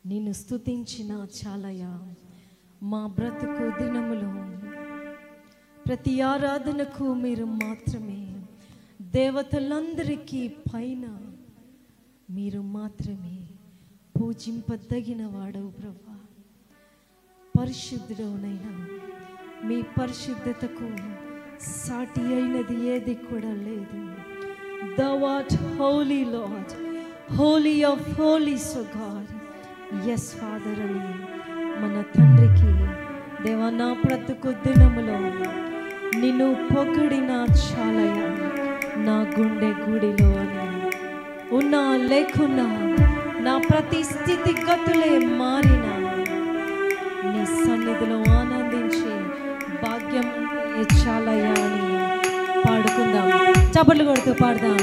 నిన్ను స్తుతించిన చాలయా. మా బ్రతుకు దినములో ప్రతి ఆరాధనకు మీరు మాత్రమే, దేవతలందరికీ పైన మీరు మాత్రమే పూజింపదగిన వాడవు ప్రభువా. పరిశుద్ధుడవునైనా మీ పరిశుద్ధతకు సాటి అయినది ఏది కూడా లేదు. Thou art holy Lord, holy of holies, O God. Yes Father అని మన తండ్రికి, దేవా నా బ్రతుకు దినములో నిన్ను పొగిడిన చాలయా. నా గుండె గుడిలో అని ఉన్నా లేకున్నా, నా ప్రతి స్థితిగతులే మారిన నీ సన్నిధిలో ఆనందించే భాగ్యం చాలయా అని పాడుకుందాం. చప్పట్లు కొడుతూ పాడదాం.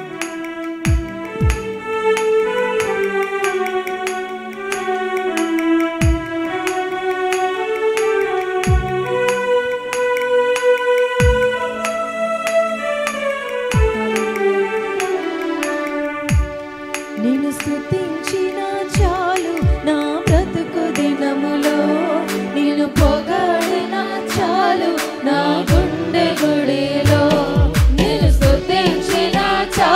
నిన్ను స్తుతించిన చాలు నా బ్రతుకు దినములో, నిన్ను పొగడిన చాలు నా గుండె గుడిలో. నిన్ను స్తుతించిన చాలు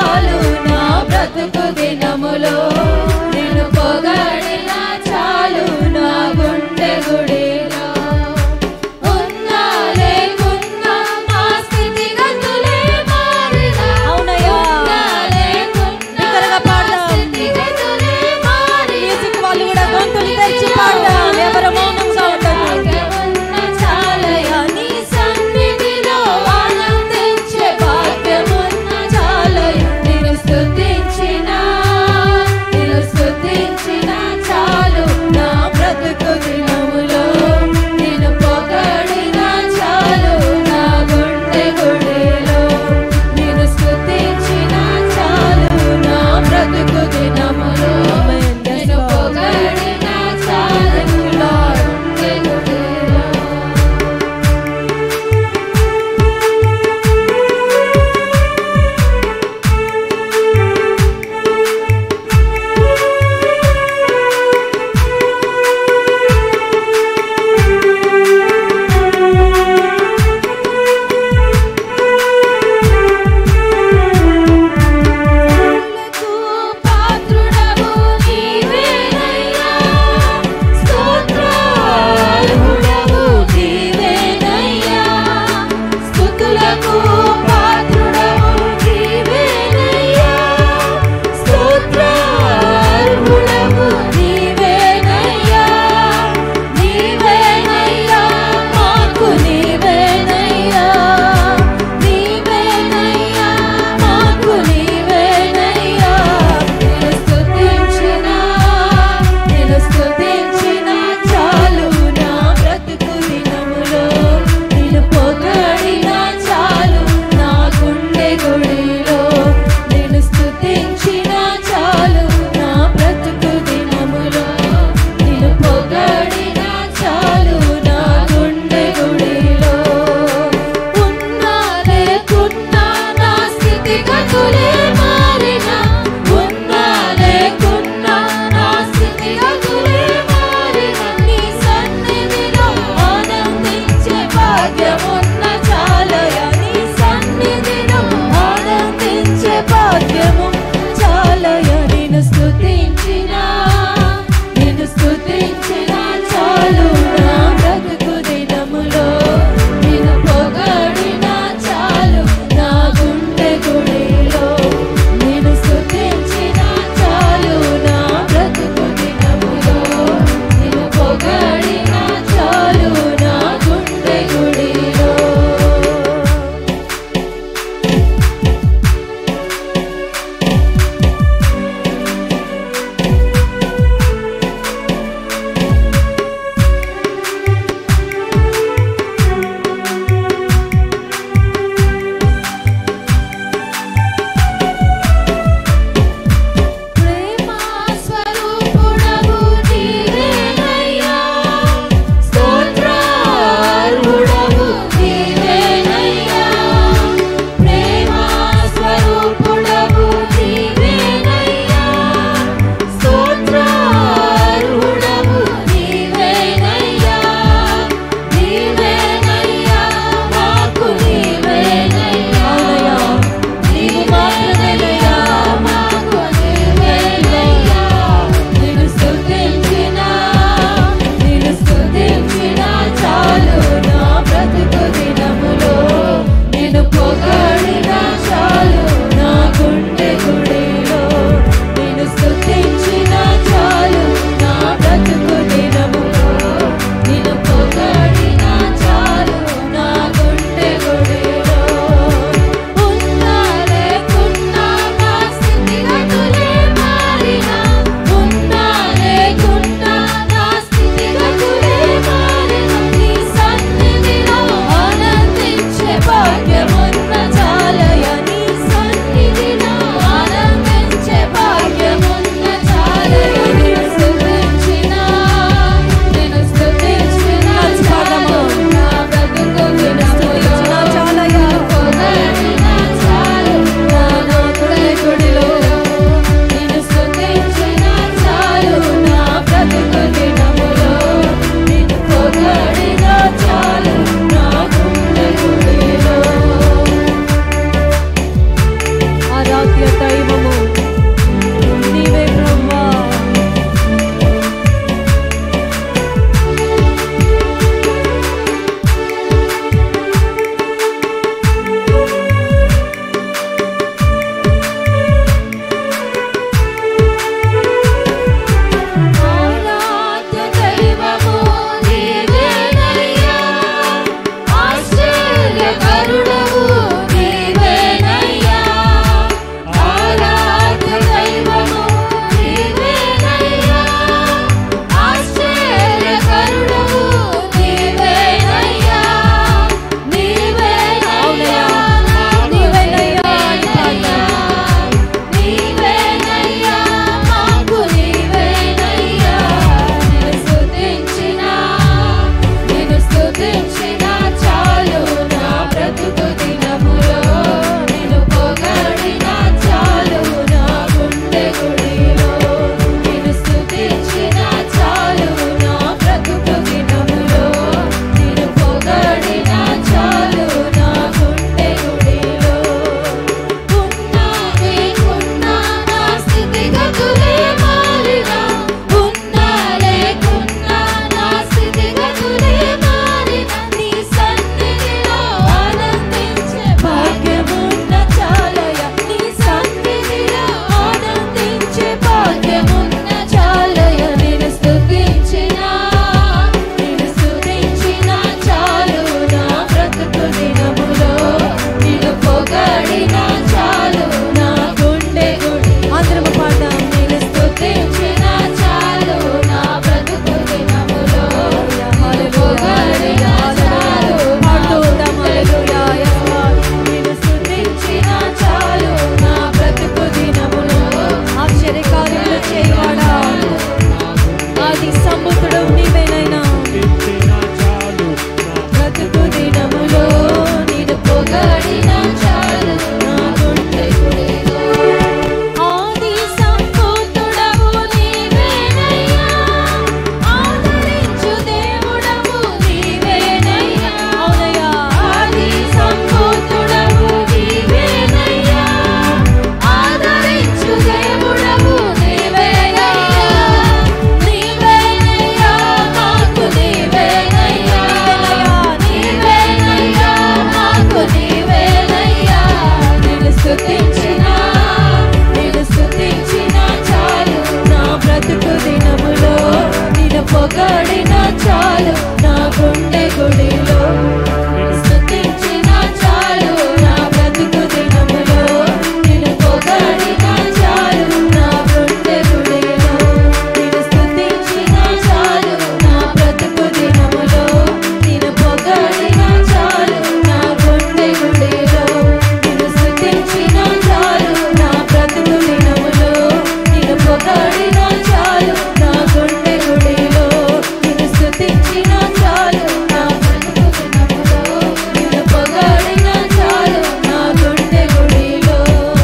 పొగడినా చాలు నా గుండె గుడిలో, నిన్ను స్తుతించినా చాలు నా బ్రతుకు దినములో, నిన్ను పొగడినా చాలు నా గుండె గుడిలో, నిన్ను స్తుతించినా చాలు నా బ్రతుకు దినములో, నిన్ను పొగడినా చాలు నా గుండె గుడిలో, నిన్ను స్తుతించినా చాలు నా బ్రతుకు దినములో, నిన్ను పొగడినా చాలు నా గుండె గుడిలో, నిన్ను స్తుతించినా చాలు నా బ్రతుకు దినములో, నిన్ను పొగడినా చాలు నా గుండె గుడిలో.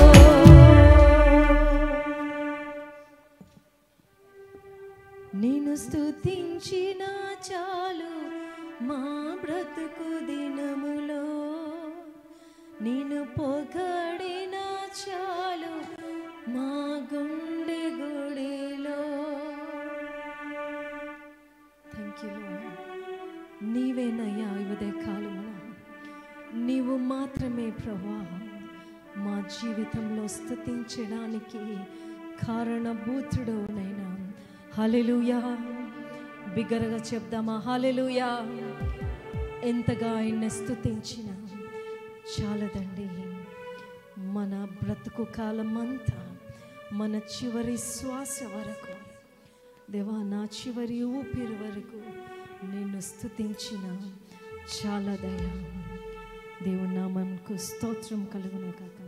నిన్ను స్తుతించినా చాలు మా బ్రతుకు దినములో, నిన్ను పొగడినా చాలు మా గుండె గుడిలో. Thank you lord. నీవేనయ్యా ఈ ఉదయకాలమున, నీవు మాత్రమే ప్రభువా మా జీవితంలో స్తుతించడానికి కారణభూతుడవునైనా. హల్లెలూయా. బిగ్గరగా చెప్దామా? హల్లెలూయా. ఎంతగా ఆయన్ని స్తుతించినా చాలదండి. మన బ్రతుకు కాలం అంతా, మన చివరి శ్వాస వరకు, దేవా నా చివరి ఊపిరి వరకు నిన్ను స్తుతించిన చాలదయ్యా. దేవుని నామమునకు స్తోత్రం కలుగును గాక.